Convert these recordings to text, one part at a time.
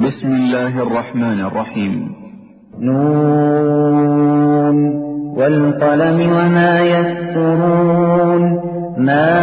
بسم الله الرحمن الرحيم. نون والقلم وما يسطرون ما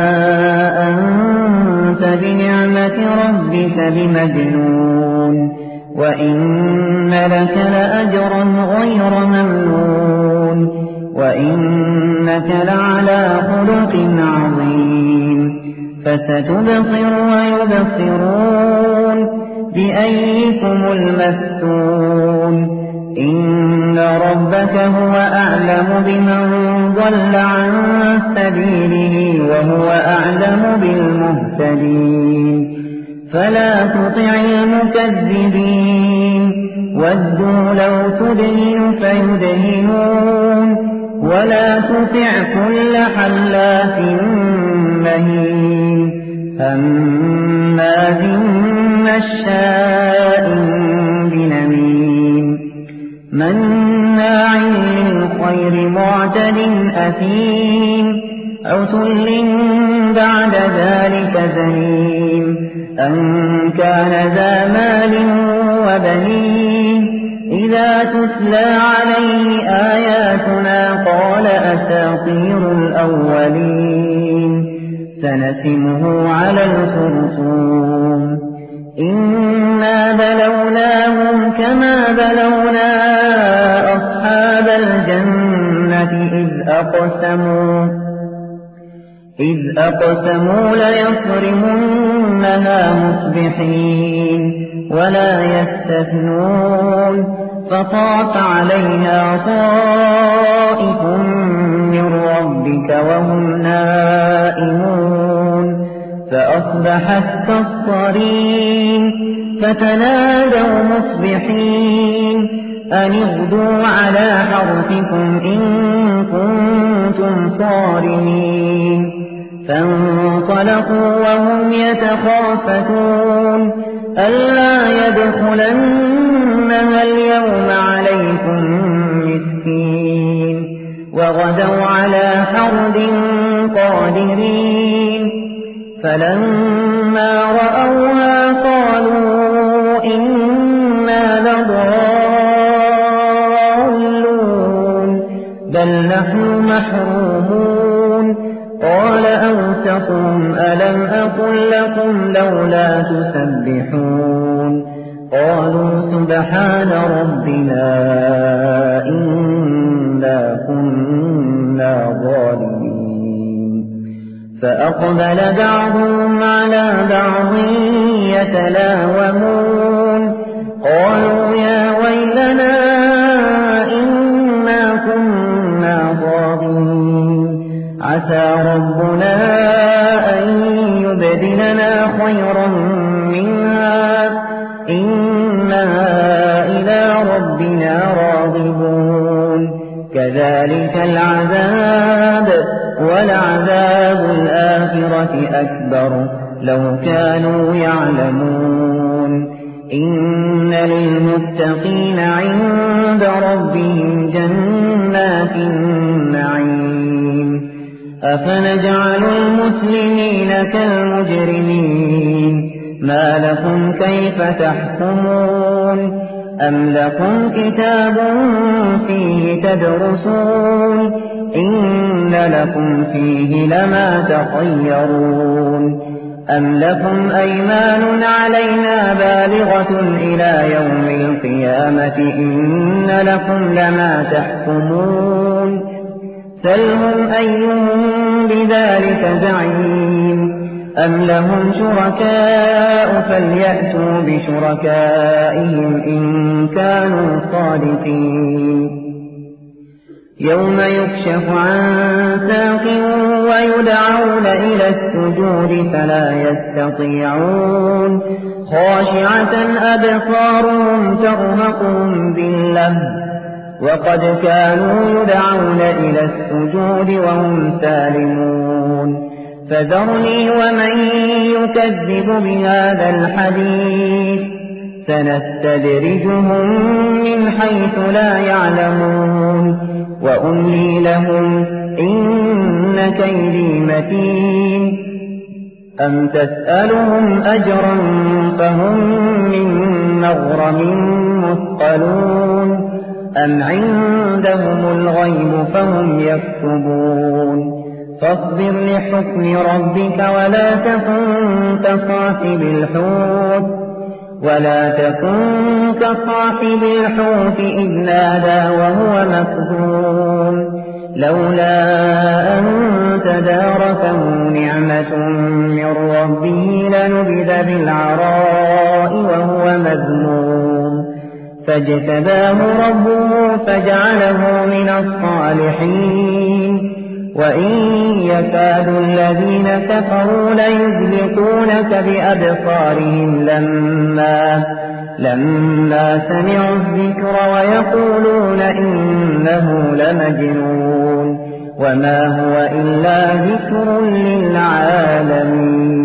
أنت بنعمة ربك بمجنون وإن لك لأجرا غير ممنون وإنك لعلى خلق عظيم فستبصر ويبصرون بأيكم المفتون إن ربك هو أعلم بمن ضل عن سبيله وهو أعلم بالمهتدين فلا تطع المكذبين ودوا لو تدهن فيدهنون ولا تطع كل حلاف مهين هماز مشاء بنميم مناع للخير معتد أثيم عتل بعد ذلك زنيم أن كان ذا مال وبنين إذا تتلى عليه آياتنا قال أساطير الأولين سنسمه على الخرطوم إنا بلوناهم كما بلونا أصحاب الجنة إذ أقسموا ليصرمنها مصبحين ولا يستثنون فطاف عليها طائف من ربك وهم نائمون فأصبحت كالصريم فتنادوا مصبحين أن اغدوا على حرثكم إن كنتم صارمين فانطلقوا وهم يتخافتون ألا يدخلنها اليوم عليكم مسكين وغدوا على حرد قادرين فلما رأوها قالوا إنا لضالون بل نحن محرومون قال أوسطهم ألم أقل لكم لولا تسبحون قالوا سبحان ربنا إنا كنا ظالمين فأقبل بعضهم على بعض يتلاومون قالوا يا ويلنا إنا كنا ظالمين عسى ربنا أن يبدلنا خيرا منها إنا إلى ربنا راغبون كذلك العذاب ولعذاب الآخرة أكبر لو كانوا يعلمون إن للمتقين عند ربهم جنات النعيم أفنجعل المسلمين كالمجرمين ما لكم كيف تحكمون أم لكم كتاب فيه تدرسون إن لكم فيه لما تخيرون أم لكم أيمان علينا بالغة إلى يوم القيامة إن لكم لما تحكمون سلهم أيهم بذلك زعيم أم لهم شركاء فليأتوا بشركائهم إن كانوا صادقين يوم يكشف عن ساق ويدعون إلى السجود فلا يستطيعون خاشعة أبصارهم ترهقهم ذلة وقد كانوا يدعون إلى السجود وهم سالمون فذرني ومن يكذب بهذا الحديث سنستدرجهم من حيث لا يعلمون وأملي لهم إن كيدي متين أم تسألهم أجرا فهم من مكرم مثقلون أم عندهم الغيب فهم يكتبون فاصبر لحكم ربك ولا تكن كصاحب الحوت إذ نادى وهو مكذوم لولا أن تداركه نعمة من ربه لنبذ بالعراء وهو مذموم فاجتباه ربه فجعله من الصالحين وإن يكاد الذين كفروا ليزلقونك بأبصارهم لما سمعوا الذكر ويقولون إنه لمجنون وما هو إلا ذكر للعالمين.